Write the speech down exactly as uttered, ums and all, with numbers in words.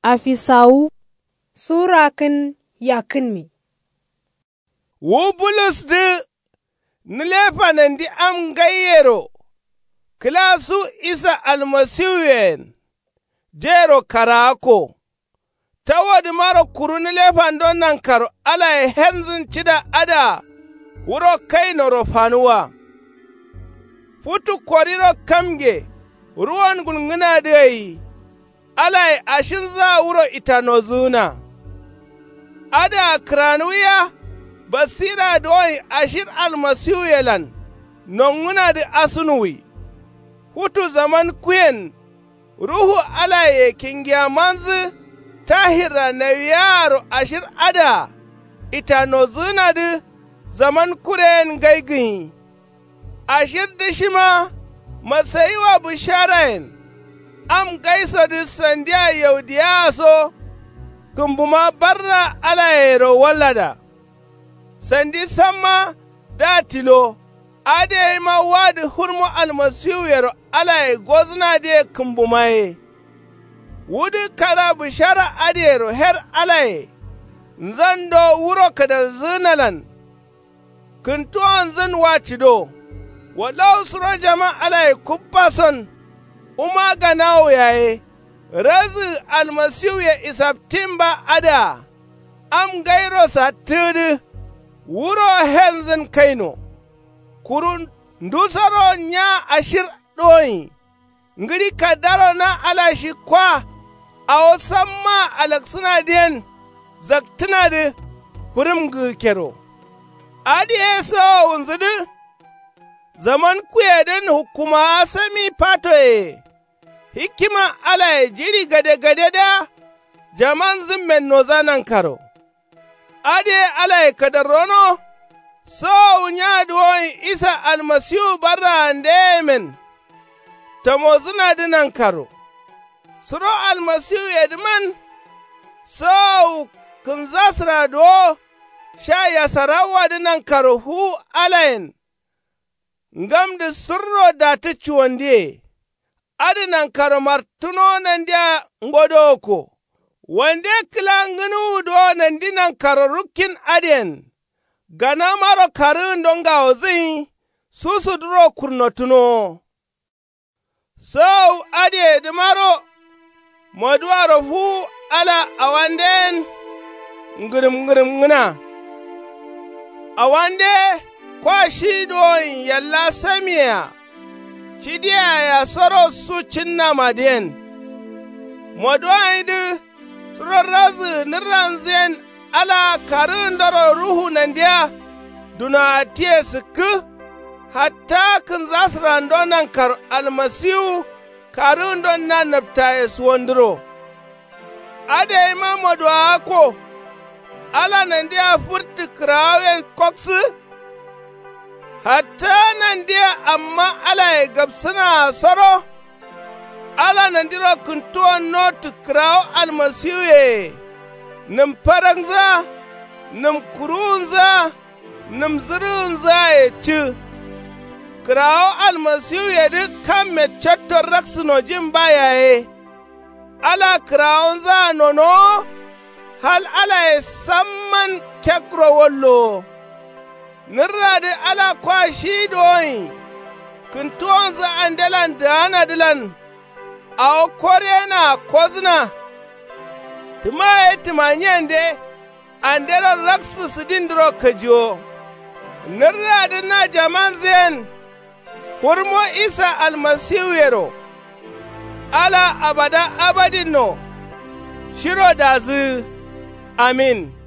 Afisawu Sura kin yakin mi. Wu Bulus di nilefa nandi am gayyero, kilasu isa almasiwen, jero karako, ta wadi mara kuru nilefa don nan karo ala ya henzin cida ada, wuro kai na rofanuwa. Futu koriro kamge, ruwan gulnguna da yi, ala ya ashin za wuro itanozuna. Ada kranuya, basira doyi ashir almasihu yelan nonguna di asunuwi hutu zaman kuyen ruhu ala ye kingiya manzi tahira na yaro ashir ada ita nozuna di zaman kuren gaigin ashir dishima masayiwa bisharayen am gaisa di sandiya yaudiya so kumbuma barra ala yero wallada sandi sama da tilo ade ma wadi hurmu almasihu yaro ala gozna de kumbumaye wudi kara bishara adero her ala nzando wuro kada zinalan kuntuan zin wachido walau suro jama ala kuppason uma ganawo yaye razi almasihu ya isabtimba ada am gairo sa tudu wuro henzin kaino, kurun ndusaro nya ashir ɗoyi, ngiri kadaro na alashi kwa, a osamma alaksuna diyan zaktina di hurim kero. Adi eso unzudu, zaman kuyedin hukuma sami patoye, hikima ala jiri gade-gade da jaman zimmen nozanan karo. Ade alai kadarono so nyaduwon isa almasihu barra ndemen tamozuna dinan karo suro almasihu yedman so kunzasra do sha yasarawa dinan karo hu alain ngam de surro da ta ciwonde adinan karo martuno nan dia ngodoko wande kilanginu do nandinan karorukin aden gana maro karun donga ozin susu duro kurnotuno so ade de maro moduaro hu ala awanden ngirim ngirim ngina awande kwa shido yalla samiya chidia ya soro su cinna maden moduaidu surarrazu niranzen ala karin daro ruhu nan dia duna tiye suku hatta kan za su rando nan kar almasihu karin don na nafta ya suwandiro. Ade imamadu ako ala nan dia furti kirawen koksu hatta nan dia amma ala ya gabsuna soro ala nandiro kuntuwa notu krawo almasihu ye nim parangza nim kurunza nim zirunza ye ci krawo almasihu ye di kamme chatto raksuno jin baya ye ala krawonza nono hal ala ye samman kekro wollo nirra di ala kwa shidoyi kuntuwanza andelan dana dilan a korena kozna tumaye tumanyende andero raksu sidindro kajo nirra dinna jaman zen hurmo isa almasihu yero ala abada abadin no shiro dazu amin.